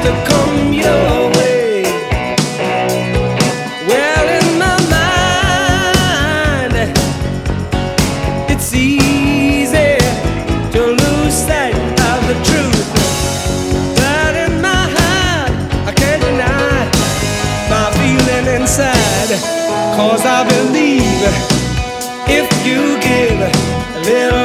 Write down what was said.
to come your way. Well, in my mind, it's easy to lose sight of the truth, but in my heart, I can't deny my feeling inside. 'Cause I believe if you give a little